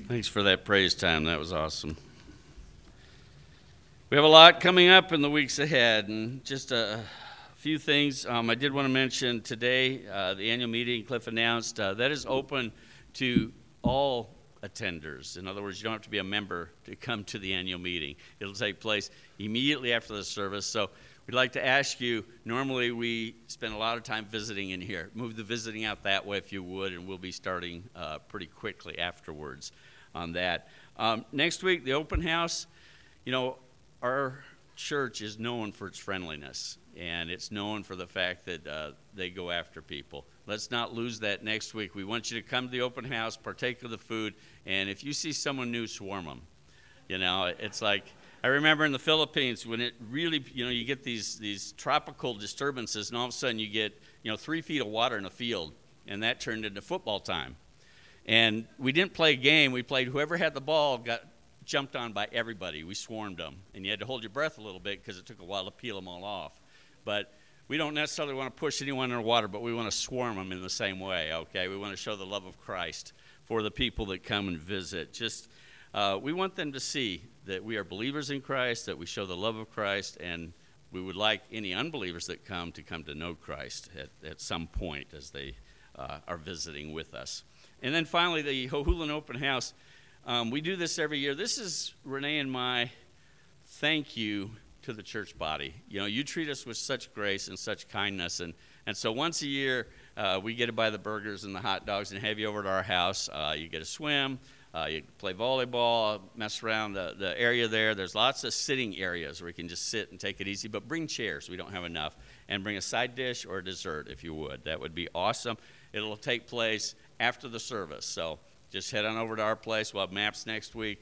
Thanks for that praise time. That was awesome. We have a lot coming up in the weeks ahead, and just a few things. I did want to mention today, the annual meeting Cliff announced, that is open to all attenders. In other words, you don't have to be a member to come to the annual meeting. It'll take place immediately after the service. So we'd like to ask you, normally we spend a lot of time visiting in here. Move the visiting out that way if you would, and we'll be starting pretty quickly afterwards on that. Next week, the open house. You know, our church is known for its friendliness, and it's known for the fact that they go after people. Let's not lose that next week. We want you to come to the open house, partake of the food, and if you see someone new, swarm them. You know, it's like, I remember in the Philippines when it really, you get these tropical disturbances, and all of a sudden you get, 3 feet of water in a field, and that turned into football time. And we didn't play a game. We played whoever had the ball got jumped on by everybody. We swarmed them. And you had to hold your breath a little bit because it took a while to peel them all off. But we don't necessarily want to push anyone in the water, but we want to swarm them in the same way, okay? We want to show the love of Christ for the people that come and visit. We want them to see that we are believers in Christ, that we show the love of Christ, and we would like any unbelievers that come to know Christ at some point as they are visiting with us. And then finally, the Hohulen Open House. We do this every year. This is Renee and my thank you to the church body. You treat us with such grace and such kindness. And so once a year, we get to buy the burgers and the hot dogs and have you over to our house. You get to swim. You play volleyball, mess around the area there. There's lots of sitting areas where you can just sit and take it easy. But bring chairs. We don't have enough. And bring a side dish or a dessert if you would. That would be awesome. It'll take place after the service. So just head on over to our place. We'll have maps next week.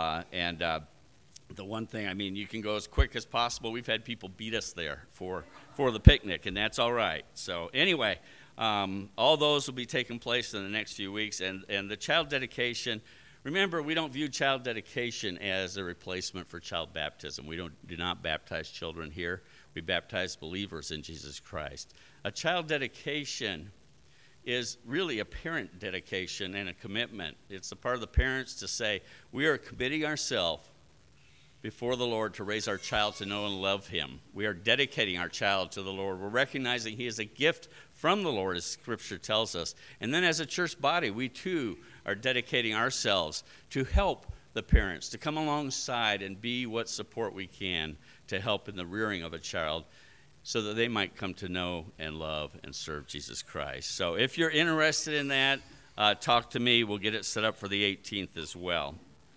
The one thing, you can go as quick as possible. We've had people beat us there for the picnic, and that's all right. So anyway, all those will be taking place in the next few weeks. And the child dedication, remember, we don't view child dedication as a replacement for child baptism. We do not baptize children here. We baptize believers in Jesus Christ. A child dedication is really a parent dedication and a commitment. It's the part of the parents to say, we are committing ourselves before the Lord to raise our child to know and love him. We are dedicating our child to the Lord. We're recognizing he is a gift from the Lord, as Scripture tells us. And then as a church body, we too are dedicating ourselves to help the parents, to come alongside and be what support we can to help in the rearing of a child, so that they might come to know and love and serve Jesus Christ. So if you're interested in that, talk to me. We'll get it set up for the 18th as well.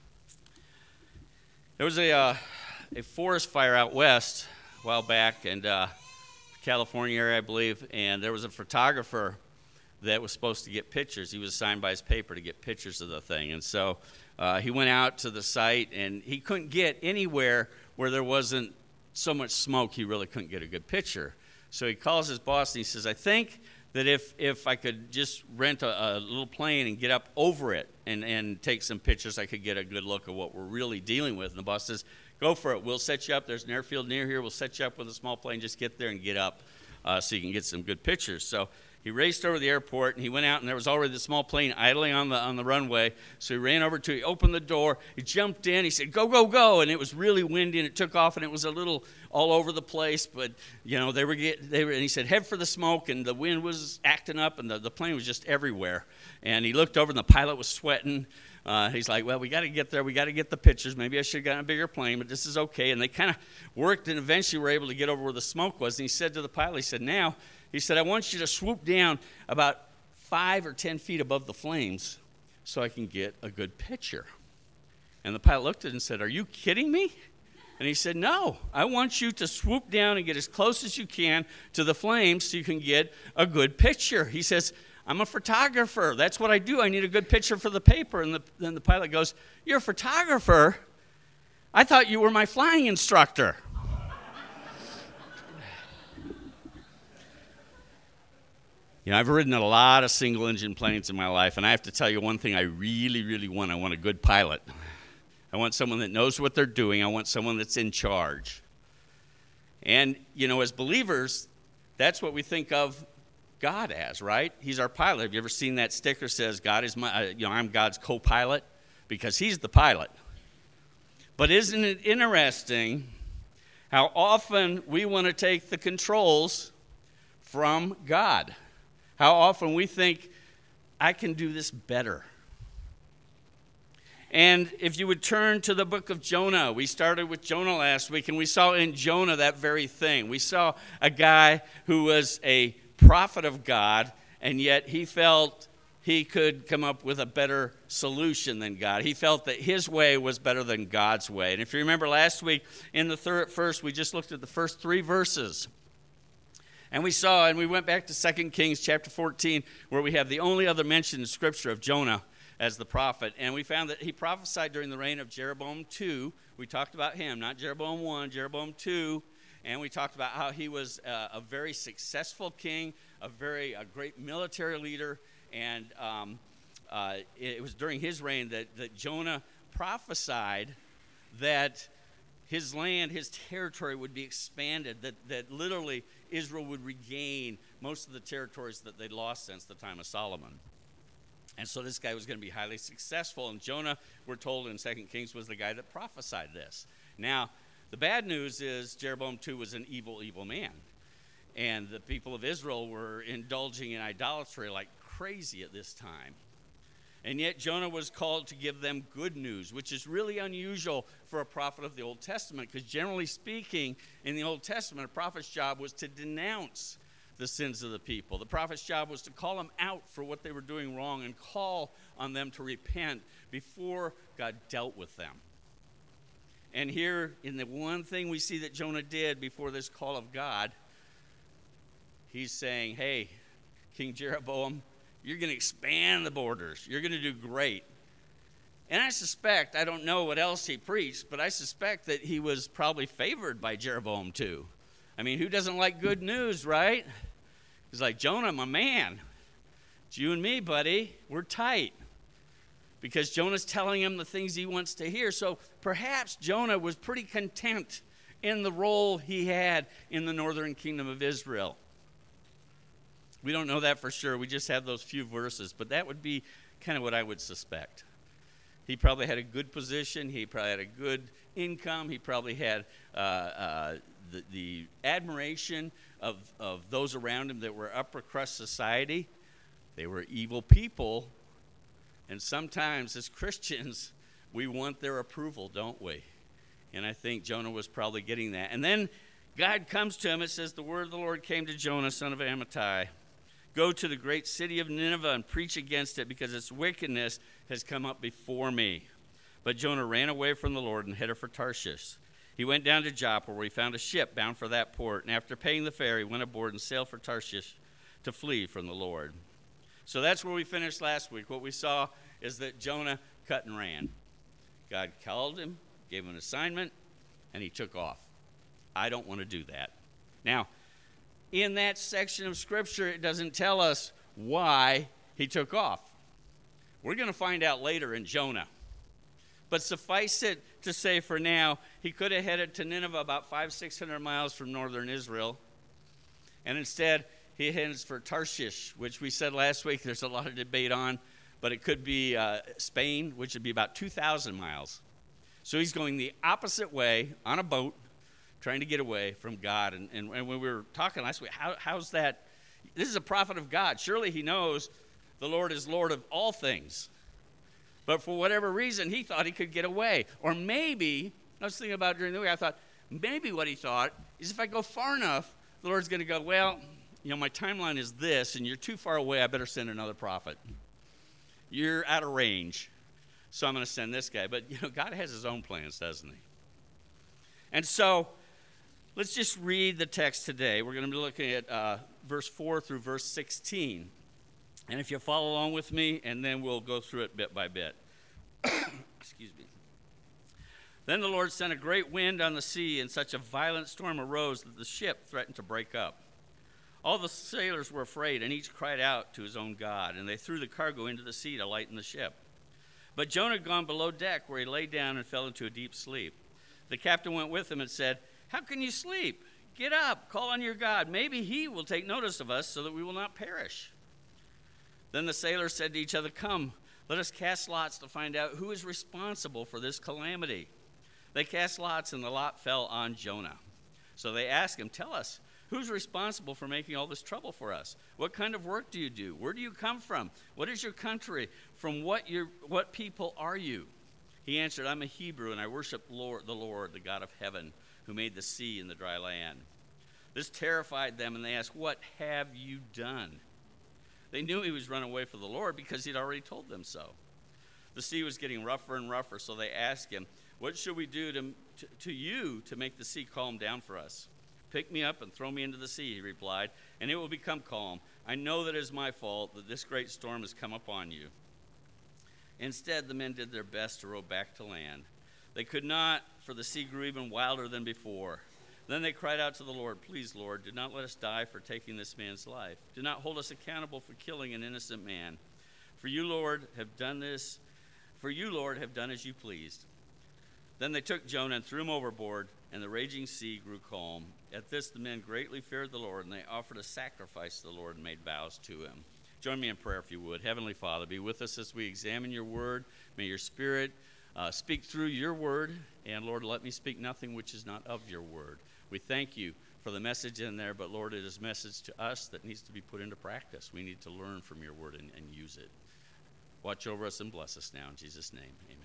There was a forest fire out west a while back, and California area, I believe, and there was a photographer that was supposed to get pictures. He was assigned by his paper to get pictures of the thing. And so he went out to the site, and he couldn't get anywhere where there wasn't so much smoke he really couldn't get a good picture. So he calls his boss and he says, I think that if I could just rent a little plane and get up over it and take some pictures, I could get a good look at what we're really dealing with. And the boss says, go for it. We'll set you up. There's an airfield near here. We'll set you up with a small plane. Just get there and get up so you can get some good pictures. So he raced over the airport, and he went out, and there was already the small plane idling on the runway. So he ran over to it, he opened the door, he jumped in, he said, go, go, go, and it was really windy, and it took off, and it was a little all over the place, but, they were, and he said, head for the smoke, and the wind was acting up, and the plane was just everywhere. And he looked over, and the pilot was sweating. He's like, well, we got to get there. We got to get the pictures. Maybe I should have gotten a bigger plane, but this is okay. And they kind of worked, and eventually were able to get over where the smoke was. And he said to the pilot, he said, I want you to swoop down about 5 or 10 feet above the flames so I can get a good picture. And the pilot looked at it and said, are you kidding me? And he said, no, I want you to swoop down and get as close as you can to the flames so you can get a good picture. He says, I'm a photographer. That's what I do. I need a good picture for the paper. And then the pilot goes, you're a photographer? I thought you were my flying instructor. I've ridden a lot of single-engine planes in my life, and I have to tell you one thing I really, really want. I want a good pilot. I want someone that knows what they're doing. I want someone that's in charge. And, as believers, that's what we think of God as, right? He's our pilot. Have you ever seen that sticker that says, God is I'm God's co-pilot? because he's the pilot. But isn't it interesting how often we want to take the controls from God? How often we think, I can do this better. And if you would turn to the book of Jonah, we started with Jonah last week, and we saw in Jonah that very thing. We saw a guy who was a prophet of God, and yet he felt he could come up with a better solution than God. He felt that his way was better than God's way. And if you remember last week, in the first, we just looked at the first 3 verses. And we went back to 2 Kings chapter 14, where we have the only other mention in Scripture of Jonah as the prophet. And we found that he prophesied during the reign of Jeroboam II. We talked about him, not Jeroboam I, Jeroboam II. And we talked about how he was a very successful king, a great military leader. And it was during his reign that Jonah prophesied that his land, his territory would be expanded, that literally Israel would regain most of the territories that they'd lost since the time of Solomon. And so this guy was going to be highly successful. And Jonah, we're told in 2 Kings, was the guy that prophesied this. Now, the bad news is Jeroboam II was an evil, evil man. And the people of Israel were indulging in idolatry like crazy at this time. And yet Jonah was called to give them good news, which is really unusual for a prophet of the Old Testament, because generally speaking, in the Old Testament, a prophet's job was to denounce the sins of the people. The prophet's job was to call them out for what they were doing wrong and call on them to repent before God dealt with them. And here, in the one thing we see that Jonah did before this call of God, he's saying, hey, King Jeroboam, you're going to expand the borders. You're going to do great. And I suspect, I don't know what else he preached, but I suspect that he was probably favored by Jeroboam too. I mean, who doesn't like good news, right? He's like, Jonah, my man, it's you and me, buddy. We're tight. Because Jonah's telling him the things he wants to hear. So perhaps Jonah was pretty content in the role he had in the northern kingdom of Israel. We don't know that for sure. We just have those few verses. But that would be kind of what I would suspect. He probably had a good position. He probably had a good income. He probably had the admiration of those around him that were upper crust society. They were evil people. And sometimes as Christians, we want their approval, don't we? And I think Jonah was probably getting that. And then God comes to him. It says, the word of the Lord came to Jonah, son of Amittai. Go to the great city of Nineveh and preach against it, because its wickedness has come up before me. But Jonah ran away from the Lord and headed for Tarshish. He went down to Joppa, where he found a ship bound for that port. And after paying the fare, he went aboard and sailed for Tarshish to flee from the Lord. So that's where we finished last week. What we saw is that Jonah cut and ran. God called him, gave him an assignment, and he took off. I don't want to do that. Now, in that section of Scripture, it doesn't tell us why he took off. We're going to find out later in Jonah. But suffice it to say for now, he could have headed to Nineveh about 500-600 miles from northern Israel. And instead, he heads for Tarshish, which we said last week there's a lot of debate on. But it could be Spain, which would be about 2,000 miles. So he's going the opposite way on a boat, trying to get away from God. And when we were talking last week, how's that? This is a prophet of God. Surely he knows the Lord is Lord of all things. But for whatever reason, he thought he could get away. Or maybe, I was thinking about it during the week, I thought, maybe what he thought is if I go far enough, the Lord's going to go, well, my timeline is this, and you're too far away, I better send another prophet. You're out of range, so I'm going to send this guy. But, God has his own plans, doesn't he? And so, let's just read the text today. We're going to be looking at verse 4 through verse 16. And if you follow along with me, and then we'll go through it bit by bit. Excuse me. Then the Lord sent a great wind on the sea, and such a violent storm arose that the ship threatened to break up. All the sailors were afraid, and each cried out to his own God, and they threw the cargo into the sea to lighten the ship. But Jonah had gone below deck, where he lay down and fell into a deep sleep. The captain went with him and said, "How can you sleep? Get up, call on your God. Maybe he will take notice of us so that we will not perish." Then the sailors said to each other, "Come, Let us cast lots to find out who is responsible for this calamity. They cast lots, and the lot fell on Jonah. So they asked him, tell us, who's responsible for making all this trouble for us? What kind of work do you do? Where do you come from? What is your country? From what people are you? He answered, I'm a Hebrew, and I worship the Lord, the God of heaven, who made the sea and the dry land. This terrified them, and they asked, what have you done? They knew he was running away from the Lord because he'd already told them so. The sea was getting rougher and rougher, so they asked him, what should we do to you to make the sea calm down for us? Pick me up and throw me into the sea, he replied, and it will become calm. I know that it is my fault that this great storm has come upon you. Instead, the men did their best to row back to land. They could not, for the sea grew even wilder than before. Then they cried out to the Lord, please, Lord, do not let us die for taking this man's life. Do not hold us accountable for killing an innocent man. For you, Lord, have done as you pleased. Then they took Jonah and threw him overboard, and the raging sea grew calm. At this, the men greatly feared the Lord, and they offered a sacrifice to the Lord and made vows to him. Join me in prayer if you would. Heavenly Father, be with us as we examine your word. May your Spirit speak through your word, and Lord, let me speak nothing which is not of your word. We thank you for the message in there, but Lord, it is a message to us that needs to be put into practice. We need to learn from your word and use it. Watch over us and bless us now. In Jesus' name, amen.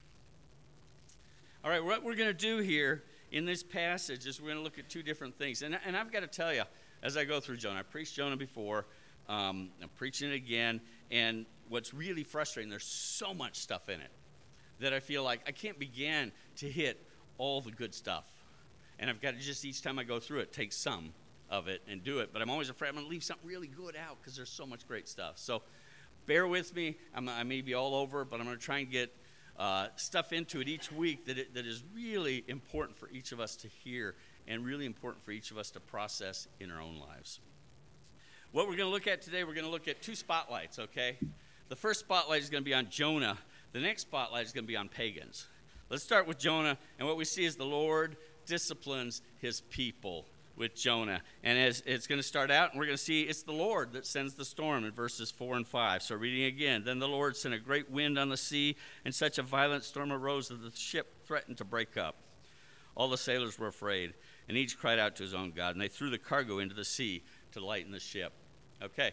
All right, what we're going to do here in this passage is we're going to look at two different things. And I've got to tell you, as I go through Jonah, I preached Jonah before. I'm preaching it again. And what's really frustrating, there's so much stuff in it that I feel like I can't begin to hit all the good stuff. And I've got to just, each time I go through it, take some of it and do it. But I'm always afraid I'm going to leave something really good out because there's so much great stuff. So bear with me. I may be all over, but I'm going to try and get stuff into it each week that is really important for each of us to hear and really important for each of us to process in our own lives. What we're going to look at today, we're going to look at two spotlights, okay? The first spotlight is going to be on Jonah. The next spotlight is going to be on pagans. Let's start with Jonah, and what we see is the Lord disciplines his people with Jonah. And as it's going to start out, and we're going to see it's the Lord that sends the storm in verses 4 and 5. So reading again, then the Lord sent a great wind on the sea, and such a violent storm arose that the ship threatened to break up. All the sailors were afraid, and each cried out to his own God, and they threw the cargo into the sea to lighten the ship. Okay,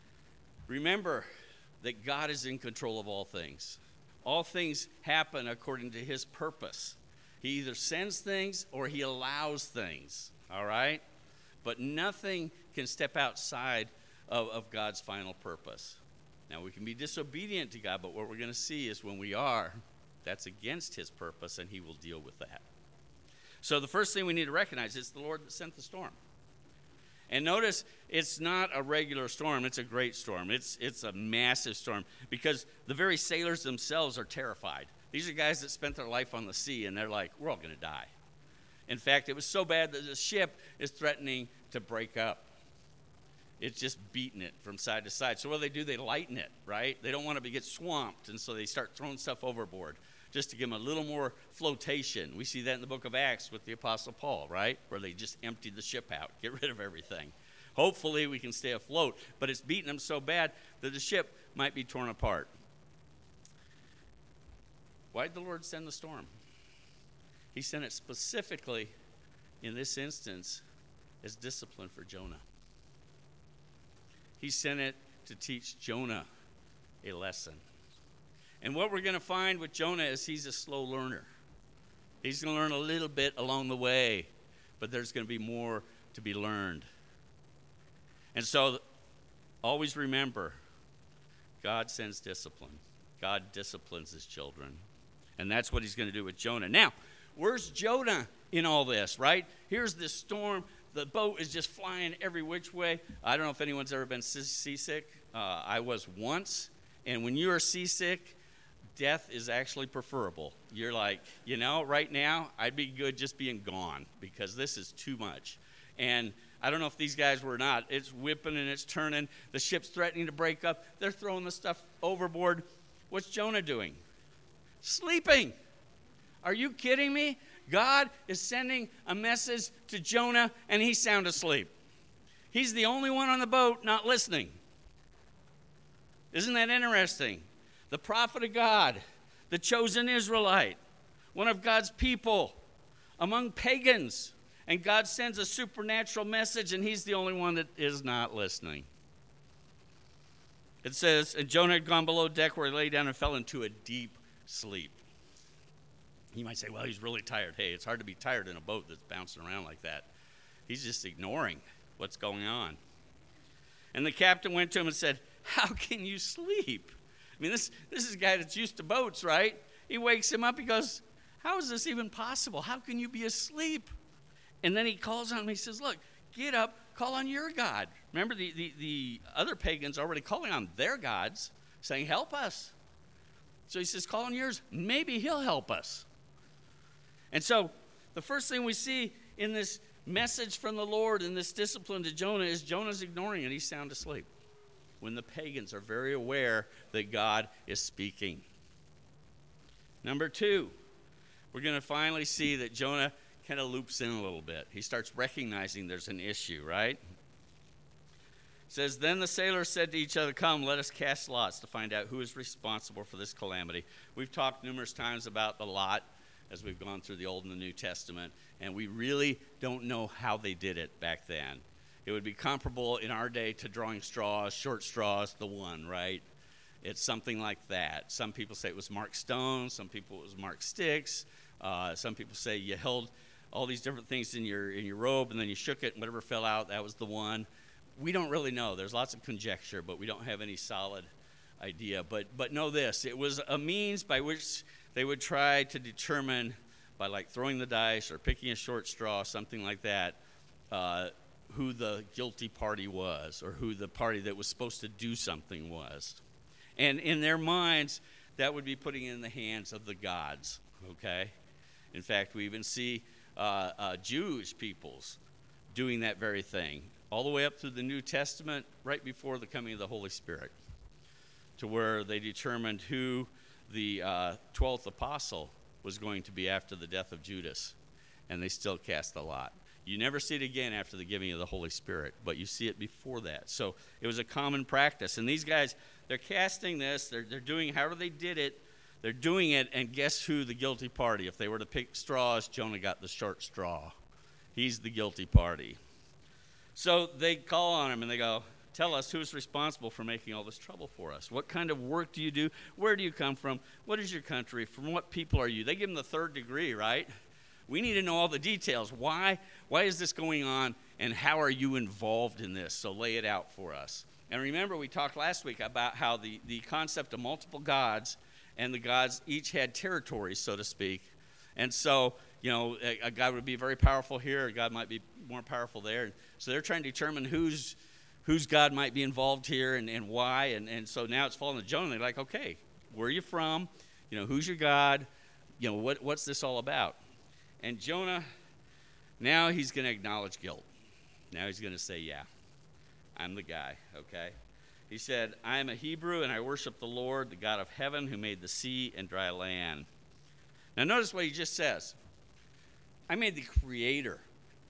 remember that God is in control of all things. All things happen according to his purpose. He either sends things or he allows things, all right? But nothing can step outside of God's final purpose. Now, we can be disobedient to God, but what we're going to see is when we are, that's against his purpose, and he will deal with that. So the first thing we need to recognize is the Lord that sent the storm. And notice, it's not a regular storm, it's a great storm. It's a massive storm because the very sailors themselves are terrified. These are guys that spent their life on the sea, and they're like, we're all going to die. In fact, it was so bad that the ship is threatening to break up. It's just beating it from side to side. So what do? They lighten it, right? They don't want to get swamped, and so they start throwing stuff overboard just to give them a little more flotation. We see that in the book of Acts with the Apostle Paul, right? Where they just emptied the ship out, get rid of everything. Hopefully we can stay afloat, but it's beating them so bad that the ship might be torn apart. Why did the Lord send the storm? He sent it specifically, in this instance, as discipline for Jonah. He sent it to teach Jonah a lesson. And what we're going to find with Jonah is he's a slow learner. He's going to learn a little bit along the way, but there's going to be more to be learned. And so always remember, God sends discipline. God disciplines his children. And that's what he's going to do with Jonah. Now, where's Jonah in all this, right? Here's this storm. The boat is just flying every which way. I don't know if anyone's ever been seasick. I was once. And when you are seasick, death is actually preferable. You're like, right now, I'd be good just being gone because this is too much. And I don't know if these guys were not. It's whipping and it's turning. The ship's threatening to break up. They're throwing the stuff overboard. What's Jonah doing? Sleeping. Are you kidding me? God is sending a message to Jonah, and he's sound asleep. He's the only one on the boat not listening. Isn't that interesting? the prophet of God, the chosen Israelite, one of God's people among pagans. And God sends a supernatural message, and he's the only one that is not listening. It says, and Jonah had gone below deck where he lay down and fell into a deep sleep. You might say, well, he's really tired. Hey, it's hard to be tired in a boat that's bouncing around like that. He's just ignoring what's going on. And the captain went to him and said, how can you sleep? I mean, this is a guy that's used to boats, right? He wakes him up. He goes, how is this even possible? How can you be asleep? And then he calls on him. He says, look, get up, call on your God. Remember, the other pagans are already calling on their gods, saying, help us. So he says, call on yours. Maybe he'll help us. And so the first thing we see in this message from the Lord and this discipline to Jonah is Jonah's ignoring it. He's sound asleep when the pagans are very aware that God is speaking. Number 2, we're going to finally see that Jonah kind of loops in a little bit. He starts recognizing there's an issue, right? It says, then the sailors said to each other, come, let us cast lots to find out who is responsible for this calamity. We've talked numerous times about the lot as we've gone through the Old and the New Testament, and we really don't know how they did it back then. It would be comparable in our day to drawing straws, short straws, the one, right? It's something like that. Some people say it was marked stones. Some people it was marked sticks. Some people say you held all these different things in your robe, and then you shook it, and whatever fell out, that was the one. We don't really know. There's lots of conjecture, but we don't have any solid idea. But know this. It was a means by which they would try to determine, by like throwing the dice or picking a short straw, something like that, who the guilty party was, or who the party that was supposed to do something was. And in their minds, that would be putting it in the hands of the gods, okay? In fact, we even see Jewish peoples doing that very thing, all the way up through the New Testament, right before the coming of the Holy Spirit, to where they determined who the 12th apostle was going to be after the death of Judas, and they still cast the lot. You never see it again after the giving of the Holy Spirit, but you see it before that. So it was a common practice. And these guys, they're casting this, they're doing however they did it, they're doing it, and guess who the guilty party? If they were to pick straws, Jonah got the short straw. He's the guilty party. So they call on him and they go, tell us who's responsible for making all this trouble for us. What kind of work do you do? Where do you come from? What is your country? From what people are you? They give him the third degree, right? We need to know all the details. Why is this going on, and how are you involved in this? So lay it out for us. And remember, we talked last week about how the concept of multiple gods, and the gods each had territories, so to speak. And so, you know, a god would be very powerful here, a god might be more powerful there. So they're trying to determine whose God might be involved here and why. And so now it's falling to Jonah. They're like, okay, where are you from? You know, who's your God? You know, what's this all about? And Jonah, now he's going to acknowledge guilt. Now he's going to say, yeah, I'm the guy, okay? He said, I am a Hebrew, and I worship the Lord, the God of heaven, who made the sea and dry land. Now notice what he just says. I made the Creator.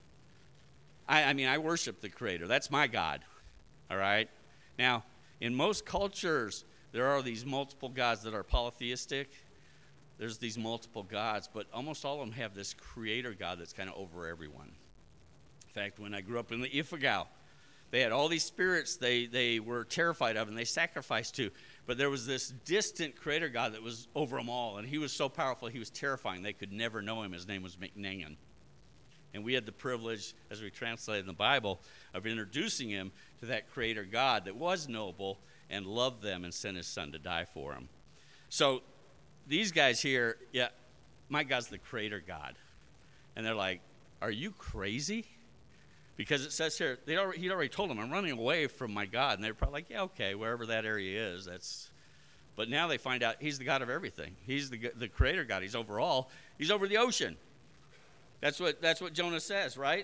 I mean, I worship the Creator. That's my God, all right? Now, in most cultures, there are these multiple gods that are polytheistic. There's these multiple gods, but almost all of them have this Creator God that's kind of over everyone. In fact, when I grew up in the Ifugao, they had all these spirits they were terrified of and they sacrificed to, but there was this distant Creator God that was over them all, and he was so powerful, he was terrifying. They could never know him. His name was Micnengan. And we had the privilege, as we translated the Bible, of introducing him to that Creator God that was noble and loved them and sent his son to die for them. So these guys here, yeah, my God's the Creator God. And they're like, are you crazy? Because it says here, he'd already told them, I'm running away from my God. And they're probably like, yeah, okay, wherever that area is, that's... But now they find out he's the God of everything. He's the Creator God. He's over all. He's over the ocean. That's what Jonah says, right?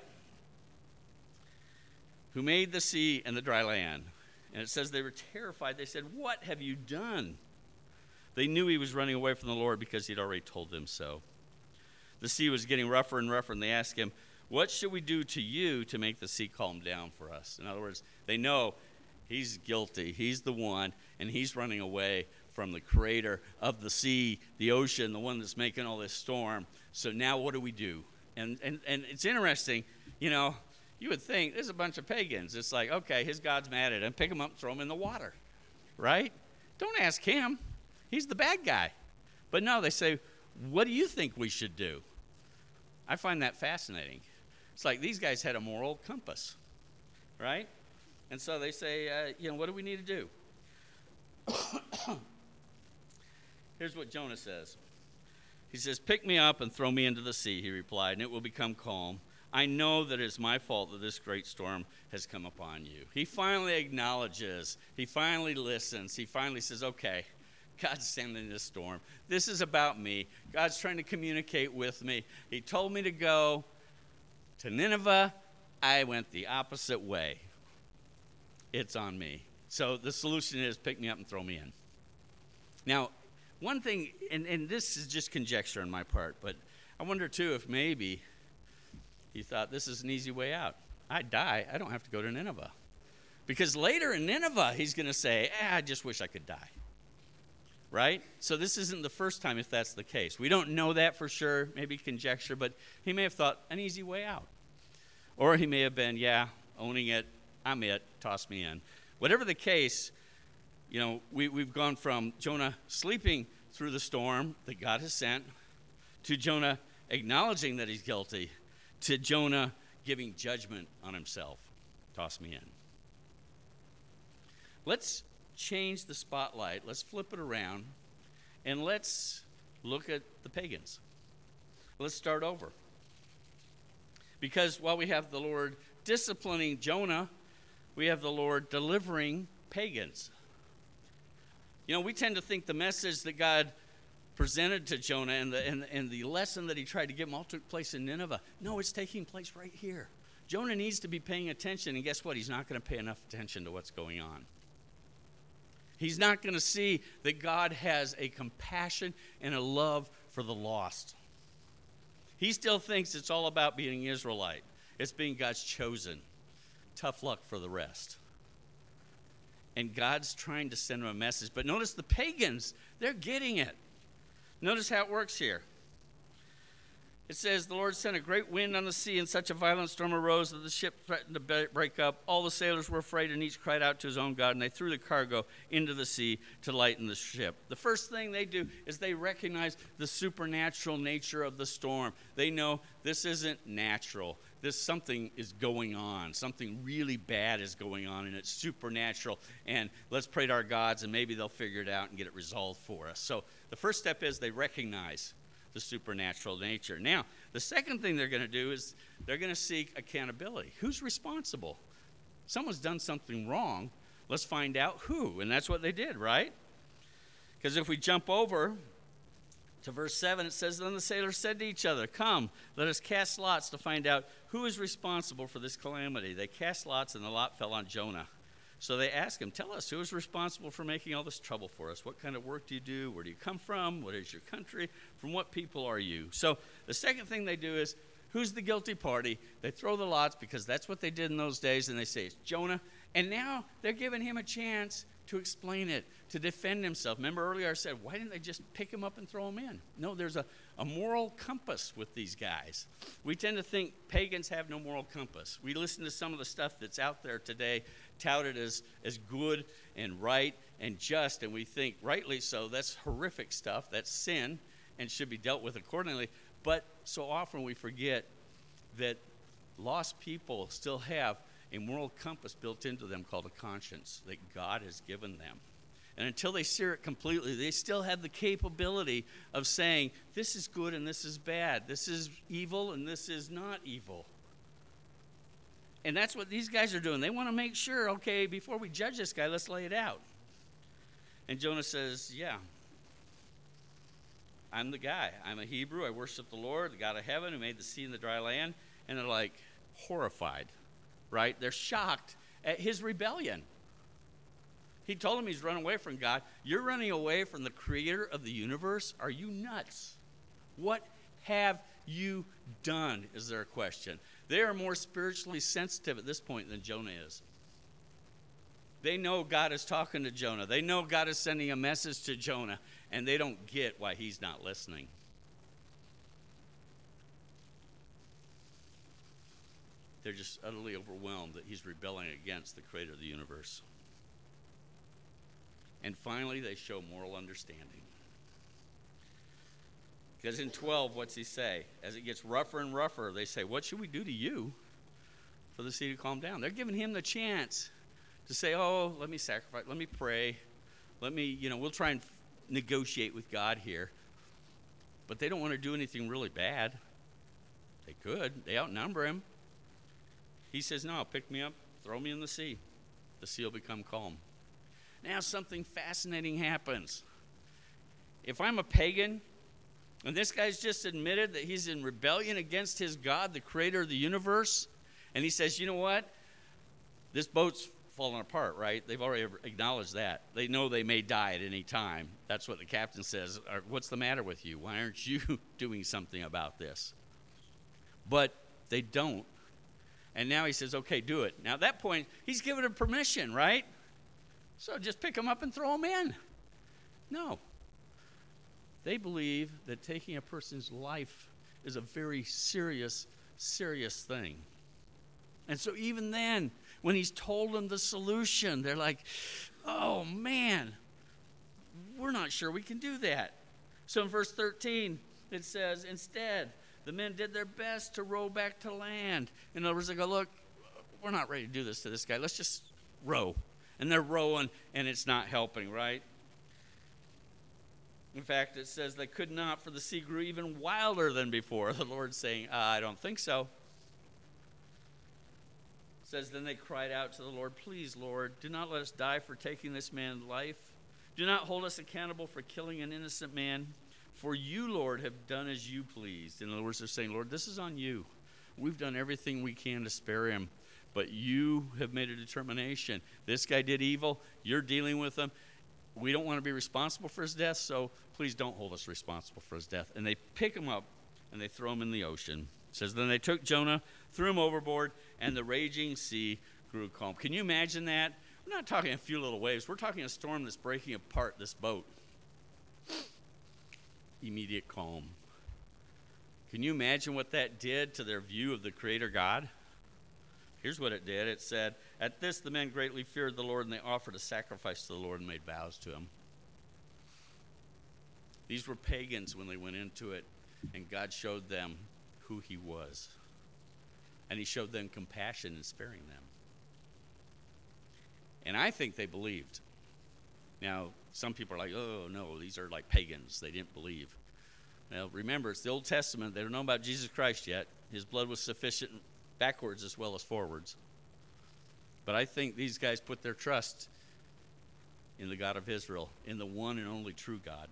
Who made the sea and the dry land. And it says they were terrified. They said, what have you done? They knew he was running away from the Lord because he'd already told them so. The sea was getting rougher and rougher, and they asked him, what should we do to you to make the sea calm down for us? In other words, they know he's guilty. He's the one, and he's running away from the creator of the sea, the ocean, the one that's making all this storm. So now what do we do? And it's interesting, you know, you would think there's a bunch of pagans. It's like, okay, his God's mad at him. Pick him up, throw him in the water, right? Don't ask him. He's the bad guy. But no, they say, what do you think we should do? I find that fascinating. It's like these guys had a moral compass, right? And so they say, you know, what do we need to do? Here's what Jonah says. He says, pick me up and throw me into the sea, he replied, and it will become calm. I know that it is my fault that this great storm has come upon you. He finally acknowledges. He finally listens. He finally says, okay, God's sending this storm. This is about me. God's trying to communicate with me. He told me to go to Nineveh. I went the opposite way. It's on me. So the solution is pick me up and throw me in. Now, one thing, and this is just conjecture on my part, but I wonder too if maybe he thought this is an easy way out. I die, I don't have to go to Nineveh. Because later in Nineveh, he's going to say, I just wish I could die. Right? So this isn't the first time if that's the case. We don't know that for sure, maybe conjecture, but he may have thought an easy way out. Or he may have been, yeah, owning it, I'm it, toss me in. Whatever the case, you know, we've gone from Jonah sleeping through the storm that God has sent, to Jonah acknowledging that he's guilty, to Jonah giving judgment on himself. Toss me in. Let's change the spotlight. Let's flip it around, and let's look at the pagans. Let's start over. Because while we have the Lord disciplining Jonah, we have the Lord delivering pagans. You know, we tend to think the message that God presented to Jonah and the lesson that he tried to give him all took place in Nineveh. No, it's taking place right here. Jonah needs to be paying attention, and guess what? He's not going to pay enough attention to what's going on. He's not going to see that God has a compassion and a love for the lost. He still thinks it's all about being an Israelite. It's being God's chosen. Tough luck for the rest. And God's trying to send him a message. But notice the pagans, they're getting it. Notice how it works here. It says, the Lord sent a great wind on the sea, and such a violent storm arose that the ship threatened to break up. All the sailors were afraid, and each cried out to his own God, and they threw the cargo into the sea to lighten the ship. The first thing they do is they recognize the supernatural nature of the storm. They know this isn't natural. Something is going on. Something really bad is going on, and it's supernatural. And let's pray to our gods, and maybe they'll figure it out and get it resolved for us. So the first step is they recognize the supernatural nature. Now, the second thing they're going to do is they're going to seek accountability. Who's responsible? Someone's done something wrong. Let's find out who. And that's what they did, right? Because if we jump over to verse 7, it says, then the sailors said to each other, come, let us cast lots to find out who is responsible for this calamity. They cast lots, and the lot fell on Jonah. So they asked him, tell us, who is responsible for making all this trouble for us? What kind of work do you do? Where do you come from? What is your country? From what people are you? So the second thing they do is, who's the guilty party? They throw the lots because that's what they did in those days, and they say it's Jonah. And now they're giving him a chance to explain it, to defend himself. Remember earlier I said, why didn't they just pick him up and throw him in? No, there's a moral compass with these guys. We tend to think pagans have no moral compass. We listen to some of the stuff that's out there today, touted as good and right and just, and we think, rightly so, that's horrific stuff, that's sin, and should be dealt with accordingly. But so often we forget that lost people still have a moral compass built into them called a conscience that God has given them. And until they sear it completely, they still have the capability of saying, this is good and this is bad. This is evil and this is not evil. And that's what these guys are doing. They want to make sure, okay, before we judge this guy, let's lay it out. And Jonah says, yeah, I'm the guy. I'm a Hebrew. I worship the Lord, the God of heaven who made the sea and the dry land. And they're like horrified, right? They're shocked at his rebellion. He told them he's run away from God. You're running away from the creator of the universe? Are you nuts? What have you done, is their question. They are more spiritually sensitive at this point than Jonah is. They know God is talking to Jonah. They know God is sending a message to Jonah, and they don't get why he's not listening. They're just utterly overwhelmed that he's rebelling against the creator of the universe. And finally, they show moral understanding. Because in 12, what's he say? As it gets rougher and rougher, they say, what should we do to you for the sea to calm down? They're giving him the chance to say, oh, let me sacrifice, let me pray, we'll try and negotiate with God here. But they don't want to do anything really bad. They could. They outnumber him. He says, no, pick me up, throw me in the sea. The sea will become calm. Now something fascinating happens. If I'm a pagan, and this guy's just admitted that he's in rebellion against his God, the creator of the universe, and he says, you know what? This boat's falling apart, right? They've already acknowledged that. They know they may die at any time. That's what the captain says. What's the matter with you? Why aren't you doing something about this? But they don't. And now he says, okay, do it. Now at that point, he's given him permission, right? So just pick him up and throw him in. No. They believe that taking a person's life is a very serious, serious thing. And so even then, when he's told them the solution, they're like, oh man, we're not sure we can do that. So in verse 13, it says, instead, the men did their best to row back to land. In other words, they go, look, we're not ready to do this to this guy. Let's just row. And they're rowing, and it's not helping, right? In fact, it says they could not, for the sea grew even wilder than before. The Lord's saying, I don't think so. It says, then they cried out to the Lord, please, Lord, do not let us die for taking this man's life. Do not hold us accountable for killing an innocent man. For you, Lord, have done as you pleased. In other words, they're saying, Lord, this is on you. We've done everything we can to spare him. But you have made a determination. This guy did evil. You're dealing with him. We don't want to be responsible for his death, so please don't hold us responsible for his death. And they pick him up, and they throw him in the ocean. It says, then they took Jonah, threw him overboard, and the raging sea grew calm. Can you imagine that? We're not talking a few little waves. We're talking a storm that's breaking apart this boat. Immediate calm. Can you imagine what that did to their view of the Creator God? Here's what it did. It said, at this the men greatly feared the Lord, and they offered a sacrifice to the Lord and made vows to him. These were pagans when they went into it, and God showed them who he was. And he showed them compassion in sparing them. And I think they believed. Now, some people are like, oh, no, these are like pagans. They didn't believe. Now, remember, it's the Old Testament. They don't know about Jesus Christ yet. His blood was sufficient backwards as well as forwards. But I think these guys put their trust in the God of Israel, in the one and only true God.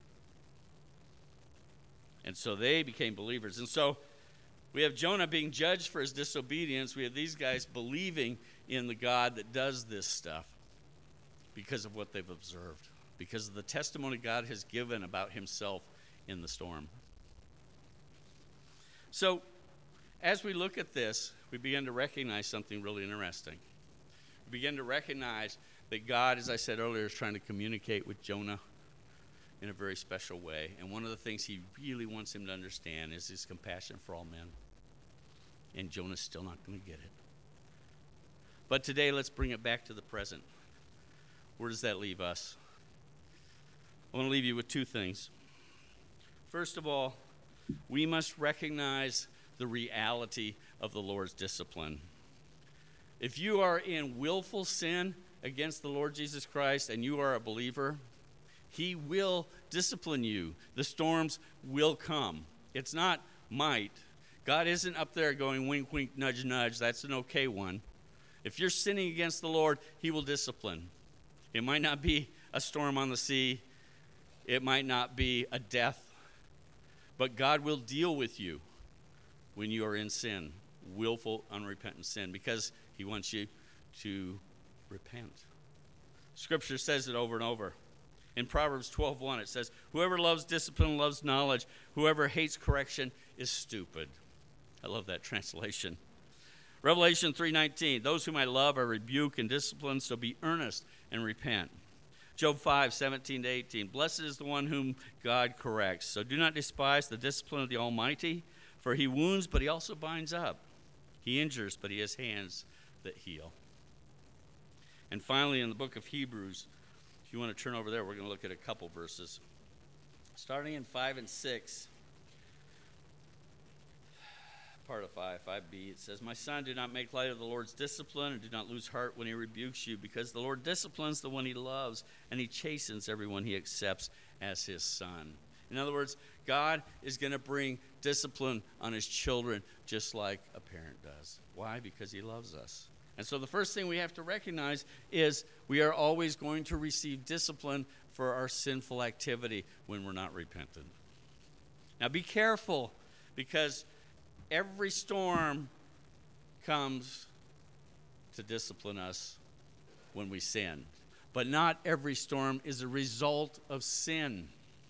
And so they became believers. And so we have Jonah being judged for his disobedience. We have these guys believing in the God that does this stuff because of what they've observed, because of the testimony God has given about himself in the storm. So as we look at this, we begin to recognize something really interesting. We begin to recognize that God, as I said earlier, is trying to communicate with Jonah in a very special way. And one of the things he really wants him to understand is his compassion for all men. And Jonah's still not going to get it. But today, let's bring it back to the present. Where does that leave us? I want to leave you with two things. First of all, we must recognize the reality of the Lord's discipline. If you are in willful sin against the Lord Jesus Christ and you are a believer, he will discipline you. The storms will come. It's not might. God isn't up there going wink, wink, nudge, nudge. That's an okay one. If you're sinning against the Lord, he will discipline. It might not be a storm on the sea. It might not be a death. But God will deal with you when you are in sin, willful, unrepentant sin, because he wants you to repent. Scripture says it over and over. In Proverbs 12:1, it says, whoever loves discipline loves knowledge. Whoever hates correction is stupid. I love that translation. Revelation 3:19, those whom I love I rebuke and discipline, so be earnest and repent. Job 5:17-18, blessed is the one whom God corrects. So do not despise the discipline of the Almighty, for he wounds, but he also binds up. He injures, but he has hands that heal. And finally, in the book of Hebrews, if you want to turn over there, we're going to look at a couple verses. Starting in 5 and 6, part of 5b, it says, my son, do not make light of the Lord's discipline, and do not lose heart when he rebukes you, because the Lord disciplines the one he loves, and he chastens everyone he accepts as his son. In other words, God is going to bring discipline on his children just like a parent does. Why? Because he loves us. And so the first thing we have to recognize is we are always going to receive discipline for our sinful activity when we're not repentant. Now be careful, because every storm comes to discipline us when we sin. But not every storm is a result of sin.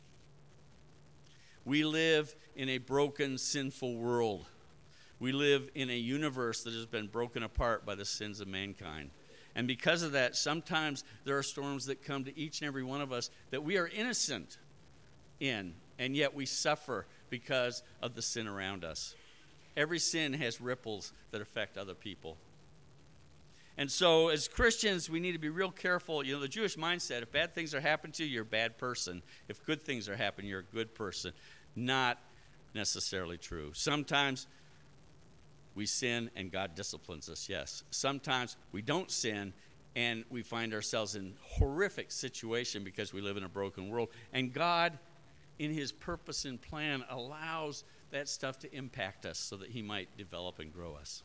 We live in a broken, sinful world. We live in a universe that has been broken apart by the sins of mankind. And because of that, sometimes there are storms that come to each and every one of us that we are innocent in, and yet we suffer because of the sin around us. Every sin has ripples that affect other people. And so as Christians, we need to be real careful. You know, the Jewish mindset, if bad things are happening to you, you're a bad person. If good things are happening, you're a good person. Not necessarily true. Sometimes we sin and God disciplines us, yes. Sometimes we don't sin and we find ourselves in horrific situation because we live in a broken world. And God, in his purpose and plan, allows that stuff to impact us so that he might develop and grow us.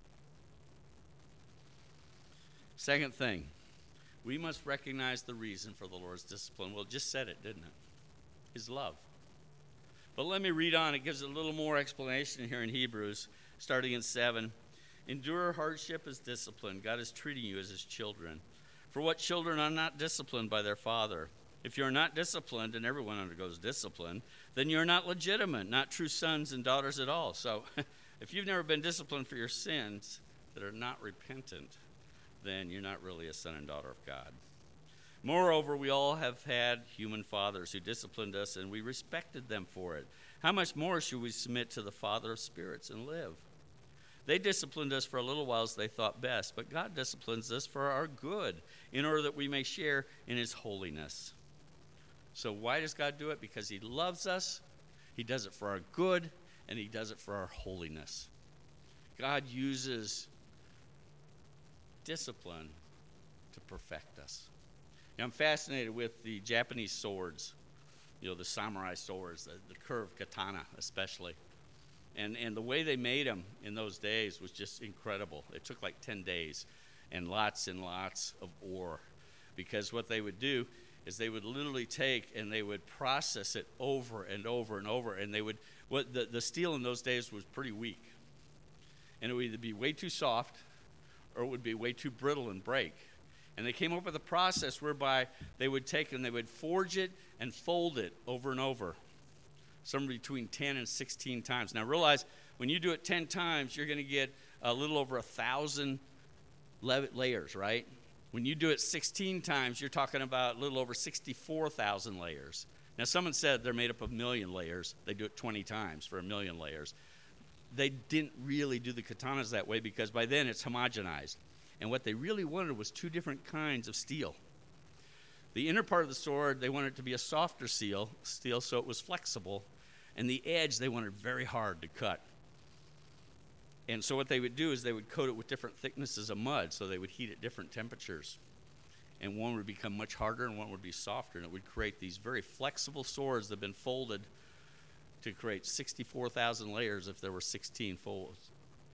Second thing, we must recognize the reason for the Lord's discipline. Well, it just said it, didn't it? His love. But let me read on. It gives a little more explanation here in Hebrews, starting in 7. Endure hardship as discipline. God is treating you as his children. For what children are not disciplined by their father? If you are not disciplined, and everyone undergoes discipline, then you're not legitimate, not true sons and daughters at all. So if you've never been disciplined for your sins that are not repentant, then you're not really a son and daughter of God. Moreover, we all have had human fathers who disciplined us, and we respected them for it. How much more should we submit to the Father of spirits and live? They disciplined us for a little while as they thought best, but God disciplines us for our good, in order that we may share in his holiness. So why does God do it? Because he loves us, he does it for our good, and he does it for our holiness. God uses discipline to perfect us. Now, I'm fascinated with the Japanese swords, you know, the samurai swords, the curved katana especially. And the way they made them in those days was just incredible. It took like 10 days and lots of ore. Because what they would do is they would literally take and they would process it over and over and over. And they would, the steel in those days was pretty weak. And it would either be way too soft or it would be way too brittle and break. And they came up with a process whereby they would take and they would forge it and fold it over and over, somewhere between 10 and 16 times. Now realize, when you do it 10 times, you're going to get a little over 1,000 layers, right? When you do it 16 times, you're talking about a little over 64,000 layers. Now someone said they're made up of 1,000,000 layers. They do it 20 times for 1,000,000 layers. They didn't really do the katanas that way because by then it's homogenized. And what they really wanted was 2 different kinds of steel. The inner part of the sword, they wanted it to be a softer steel so it was flexible. And the edge, they wanted very hard to cut. And so what they would do is they would coat it with different thicknesses of mud, so they would heat at different temperatures. And one would become much harder and one would be softer. And it would create these very flexible swords that have been folded to create 64,000 layers if there were 16 folds.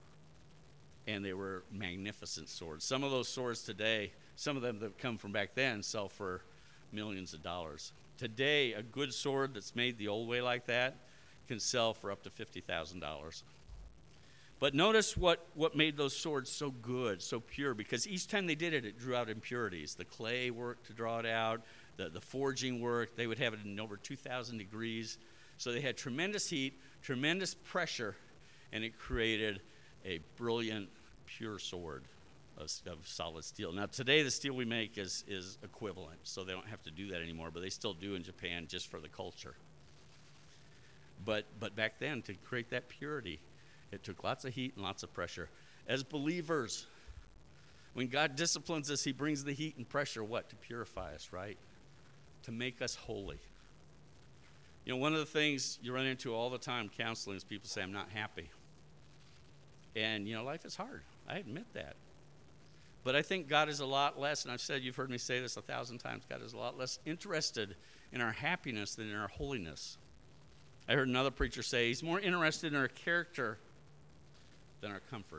And they were magnificent swords. Some of those swords today, some of them that come from back then, sell for millions of dollars. Today, a good sword that's made the old way like that can sell for up to $50,000. But notice what made those swords so good, so pure, because each time they did it, it drew out impurities. The clay work to draw it out, the forging work, they would have it in over 2,000 degrees. So they had tremendous heat, tremendous pressure, and it created a brilliant, pure sword of solid steel. Now today the steel we make is equivalent, so they don't have to do that anymore, but they still do in Japan just for the culture. But back then, to create that purity, it took lots of heat and lots of pressure. As believers, when God disciplines us, he brings the heat and pressure, what? To purify us, right? To make us holy. You know, one of the things you run into all the time counseling is people say, I'm not happy. And, you know, life is hard. I admit that. But I think God is a lot less, and I've said, you've heard me say this 1,000 times, God is a lot less interested in our happiness than in our holiness. I heard another preacher say he's more interested in our character than our comfort.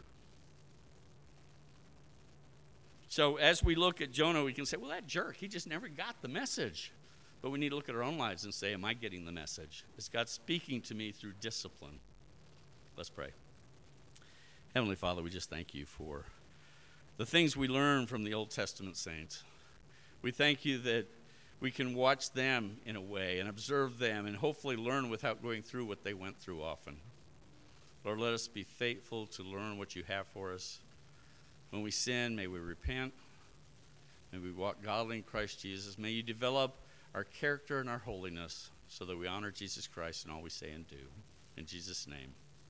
So as we look at Jonah, we can say, well, that jerk, he just never got the message. But we need to look at our own lives and say, am I getting the message? Is God speaking to me through discipline? Let's pray. Heavenly Father, we just thank you for the things we learn from the Old Testament saints. We thank you that we can watch them in a way and observe them and hopefully learn without going through what they went through often. Lord, let us be faithful to learn what you have for us. When we sin, may we repent. May we walk godly in Christ Jesus. May you develop our character and our holiness so that we honor Jesus Christ in all we say and do. In Jesus' name,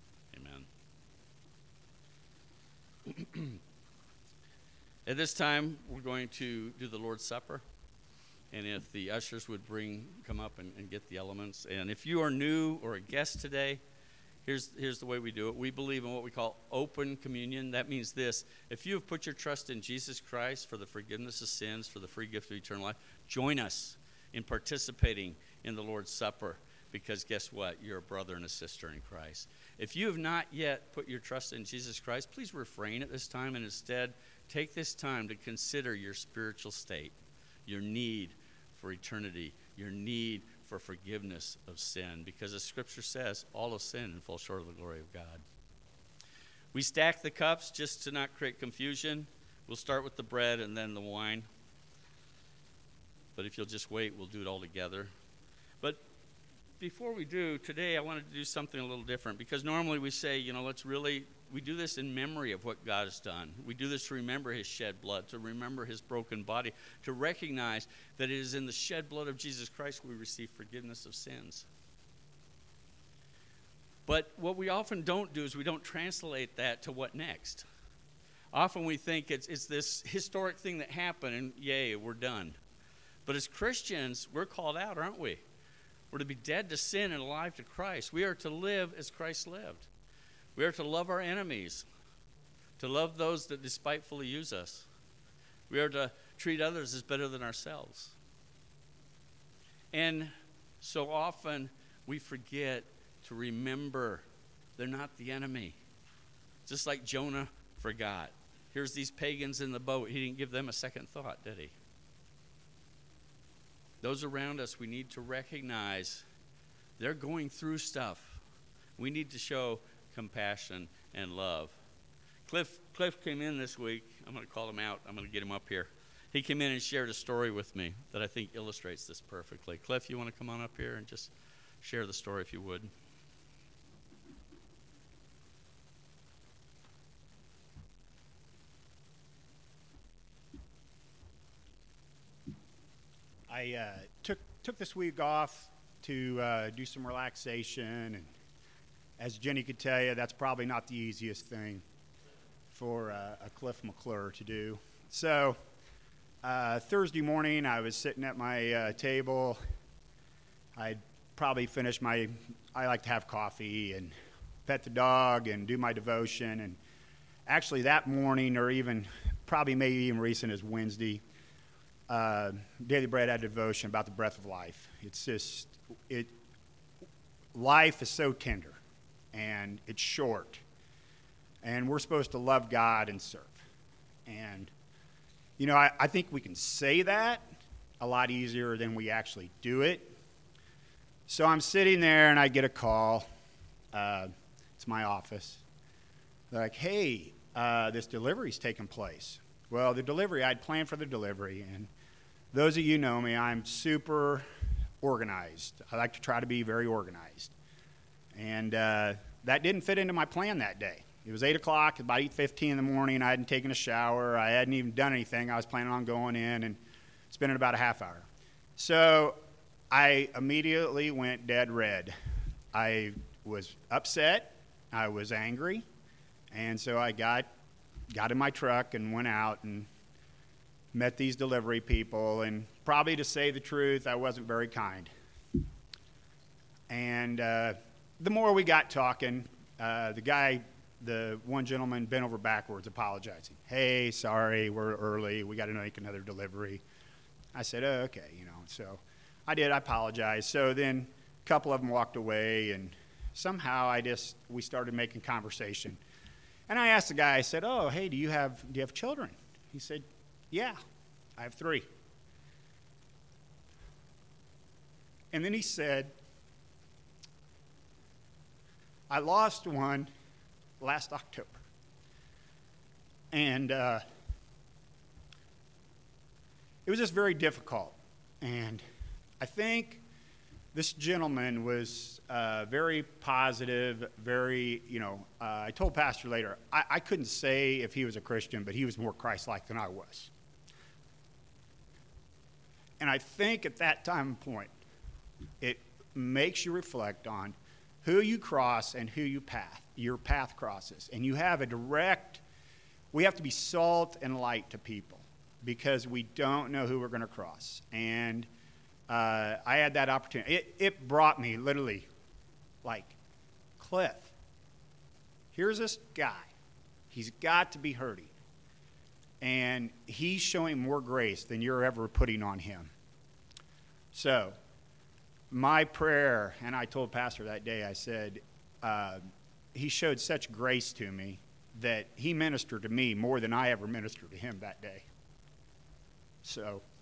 amen. At this time, we're going to do the Lord's Supper. And if the ushers would come up and get the elements. And if you are new or a guest today, here's the way we do it. We believe in what we call open communion. That means this: if you have put your trust in Jesus Christ for the forgiveness of sins, for the free gift of eternal life, join us in participating in the Lord's Supper, because guess what? You're a brother and a sister in Christ. If you have not yet put your trust in Jesus Christ, please refrain at this time and instead take this time to consider your spiritual state, your need for eternity, your need for forgiveness of sin, because as Scripture says, all have sinned and fall short of the glory of God. We stack the cups just to not create confusion. We'll start with the bread and then the wine. But if you'll just wait, we'll do it all together. But before we do, today I wanted to do something a little different, because normally we say, we do this in memory of what God has done. We do this to remember his shed blood, to remember his broken body, to recognize that it is in the shed blood of Jesus Christ we receive forgiveness of sins. But what we often don't do is we don't translate that to what next. Often we think it's this historic thing that happened and yay, we're done. But as Christians, we're called out, aren't we? We're to be dead to sin and alive to Christ. We are to live as Christ lived. We are to love our enemies, to love those that despitefully use us. We are to treat others as better than ourselves. And so often we forget to remember they're not the enemy. Just like Jonah forgot. Here's these pagans in the boat. He didn't give them a second thought, did he? Those around us, we need to recognize they're going through stuff. We need to show compassion and love. Cliff came in this week. I'm going to call him out. I'm going to get him up here. He came in and shared a story with me that I think illustrates this perfectly. Cliff, you want to come on up here and just share the story if you would? I took this week off to do some relaxation, and as Jenny could tell you, that's probably not the easiest thing for a Cliff McClure to do. So Thursday morning, I was sitting at my table. I'd probably finished I like to have coffee and pet the dog and do my devotion. And actually that morning, or even probably maybe even recent as Wednesday, Daily Bread had a devotion about the breath of life. It's just, life is so tender, and it's short, and we're supposed to love God and serve. And, I think we can say that a lot easier than we actually do it. So I'm sitting there, and I get a call. It's my office. They're like, hey, this delivery's taking place. Well, I'd planned for the delivery, and those of you know me, I'm super organized. I like to try to be very organized. And that didn't fit into my plan that day. It was 8 o'clock, about 8:15 in the morning. I hadn't taken a shower. I hadn't even done anything. I was planning on going in and spending about a half hour. So I immediately went dead red. I was upset. I was angry. And so I got in my truck and went out and met these delivery people. And probably to say the truth, I wasn't very kind. And the more we got talking, the one gentleman bent over backwards apologizing. Hey, sorry, we're early. We got to make another delivery. I said, oh, okay, So I did. I apologized. So then a couple of them walked away, and somehow we started making conversation. And I asked the guy, I said, oh, hey, do you have children? He said, yeah, I have 3. And then he said, I lost one last October. And it was just very difficult. And I think this gentleman was very positive, very, I told Pastor later, I couldn't say if he was a Christian, but he was more Christ-like than I was. And I think at that time and point, it makes you reflect on who you cross and who your path crosses. And we have to be salt and light to people because we don't know who we're going to cross. And I had that opportunity. It brought me literally like, Cliff, here's this guy. He's got to be hurting. And he's showing more grace than you're ever putting on him. So my prayer, and I told Pastor that day, I said, he showed such grace to me that he ministered to me more than I ever ministered to him that day. So